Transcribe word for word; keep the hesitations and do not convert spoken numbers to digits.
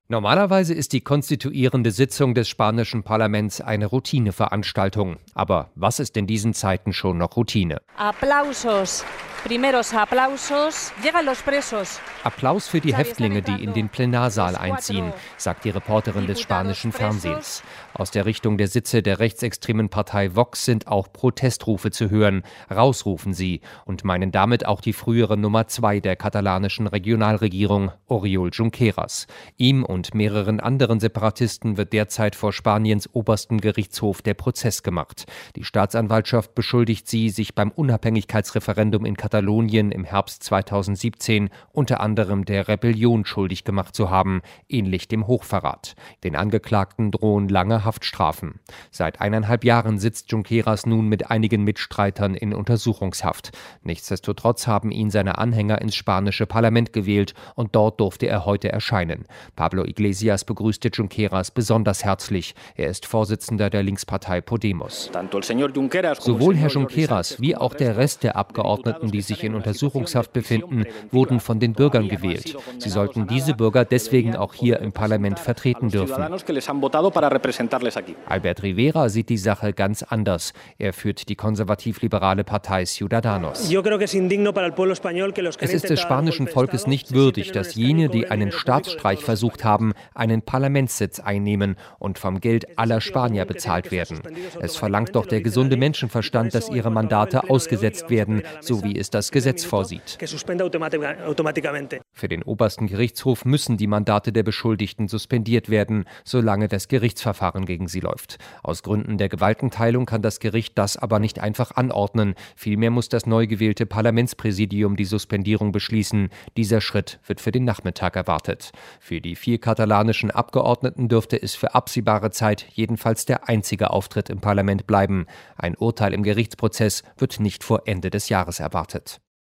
Normalerweise ist die konstituierende Sitzung des spanischen Parlaments eine Routineveranstaltung. Aber was ist in diesen Zeiten schon noch Routine? Aplausos. Primeros aplausos. Llegan los presos. Applaus für die Häftlinge, die in den Plenarsaal einziehen, sagt die Reporterin des spanischen Fernsehens. Aus der Richtung der Sitze der rechtsextremen Partei Vox sind auch Protestrufe zu hören. Raus rufen sie und meinen damit auch die frühere Nummer zwei der katalanischen Regionalregierung, Oriol Junqueras. Ihm und mehreren anderen Separatisten wird derzeit vor Spaniens oberstem Gerichtshof der Prozess gemacht. Die Staatsanwaltschaft beschuldigt sie, sich beim Unabhängigkeitsreferendum in Katalonien im Herbst zweitausendsiebzehn unter anderem der Rebellion schuldig gemacht zu haben, ähnlich dem Hochverrat. Den Angeklagten drohen lange Haftstrafen. Seit eineinhalb Jahren sitzt Junqueras nun mit einigen Mitstreitern in Untersuchungshaft. Nichtsdestotrotz haben ihn seine Anhänger ins spanische Parlament gewählt und dort durfte er heute erscheinen. Pablo Iglesias begrüßte Junqueras besonders herzlich. Er ist Vorsitzender der Linkspartei Podemos. Sowohl Herr Junqueras wie auch der Rest der Abgeordneten, die sich in Untersuchungshaft befinden, wurden von den Bürgern gewählt. Sie sollten diese Bürger deswegen auch hier im Parlament vertreten dürfen. Albert Rivera sieht die Sache ganz anders. Er führt die konservativ-liberale Partei Ciudadanos. Es ist des spanischen Volkes nicht würdig, dass jene, die einen Staatsstreich versucht haben, einen Parlamentssitz einnehmen und vom Geld aller Spanier bezahlt werden. Es verlangt doch der gesunde Menschenverstand, dass ihre Mandate ausgesetzt werden, so wie es das Gesetz vorsieht. Für den obersten Gerichtshof müssen die Mandate der Beschuldigten suspendiert werden, solange das Gerichtsverfahren gegen sie läuft. Aus Gründen der Gewaltenteilung kann das Gericht das aber nicht einfach anordnen. Vielmehr muss das neu gewählte Parlamentspräsidium die Suspendierung beschließen. Dieser Schritt wird für den Nachmittag erwartet. Für die vier katalanischen Abgeordneten dürfte es für absehbare Zeit jedenfalls der einzige Auftritt im Parlament bleiben. Ein Urteil im Gerichtsprozess wird nicht vor Ende des Jahres erwartet.